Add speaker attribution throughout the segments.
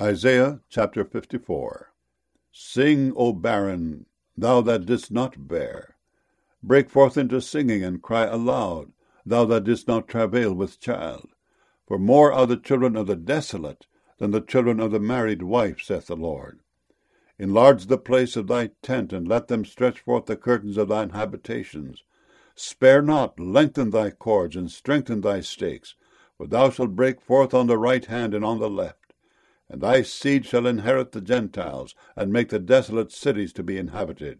Speaker 1: Isaiah chapter 54. Sing, O barren, thou that didst not bear. Break forth into singing, and cry aloud, thou that didst not travail with child. For more are the children of the desolate than the children of the married wife, saith the Lord. Enlarge the place of thy tent, and let them stretch forth the curtains of thine habitations. Spare not, lengthen thy cords, and strengthen thy stakes, for thou shalt break forth on the right hand and on the left. And thy seed shall inherit the Gentiles, and make the desolate cities to be inhabited.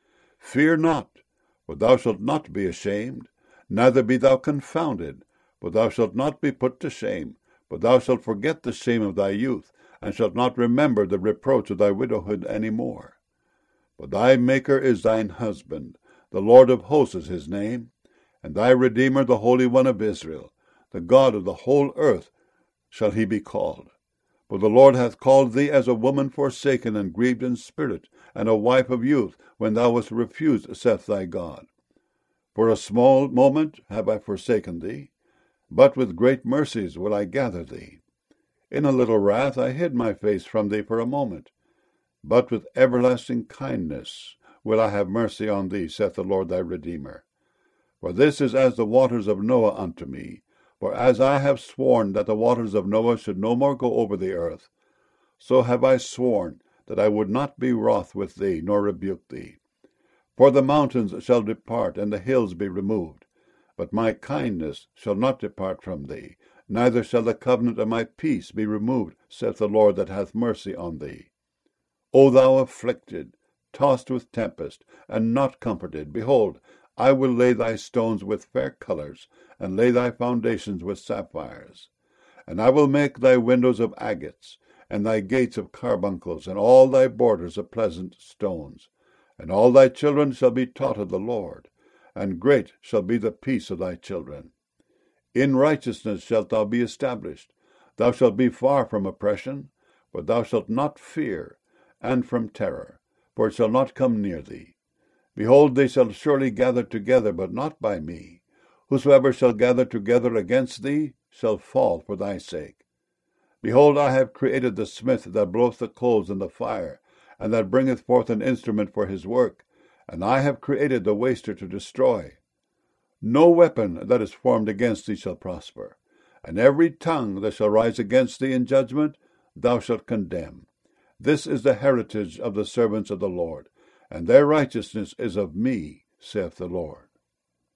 Speaker 1: Fear not, for thou shalt not be ashamed, neither be thou confounded, for thou shalt not be put to shame, but thou shalt forget the shame of thy youth, and shalt not remember the reproach of thy widowhood any more. For thy Maker is thine husband, the Lord of hosts is his name, and thy Redeemer the Holy One of Israel, the God of the whole earth shall he be called. For the Lord hath called thee as a woman forsaken and grieved in spirit, and a wife of youth, when thou wast refused, saith thy God. For a small moment have I forsaken thee, but with great mercies will I gather thee. In a little wrath I hid my face from thee for a moment, but with everlasting kindness will I have mercy on thee, saith the Lord thy Redeemer. For this is as the waters of Noah unto me. For as I have sworn that the waters of Noah should no more go over the earth, so have I sworn that I would not be wroth with thee, nor rebuke thee. For the mountains shall depart, and the hills be removed, but my kindness shall not depart from thee, neither shall the covenant of my peace be removed, saith the Lord that hath mercy on thee. O thou afflicted, tossed with tempest, and not comforted, behold, I will lay thy stones with fair colours, and lay thy foundations with sapphires. And I will make thy windows of agates, and thy gates of carbuncles, and all thy borders of pleasant stones. And all thy children shall be taught of the Lord, and great shall be the peace of thy children. In righteousness shalt thou be established. Thou shalt be far from oppression, for thou shalt not fear, and from terror, for it shall not come near thee. Behold, they shall surely gather together, but not by me. Whosoever shall gather together against thee shall fall for thy sake. Behold, I have created the smith that bloweth the coals in the fire, and that bringeth forth an instrument for his work, and I have created the waster to destroy. No weapon that is formed against thee shall prosper, and every tongue that shall rise against thee in judgment thou shalt condemn. This is the heritage of the servants of the Lord, and their righteousness is of me, saith the Lord.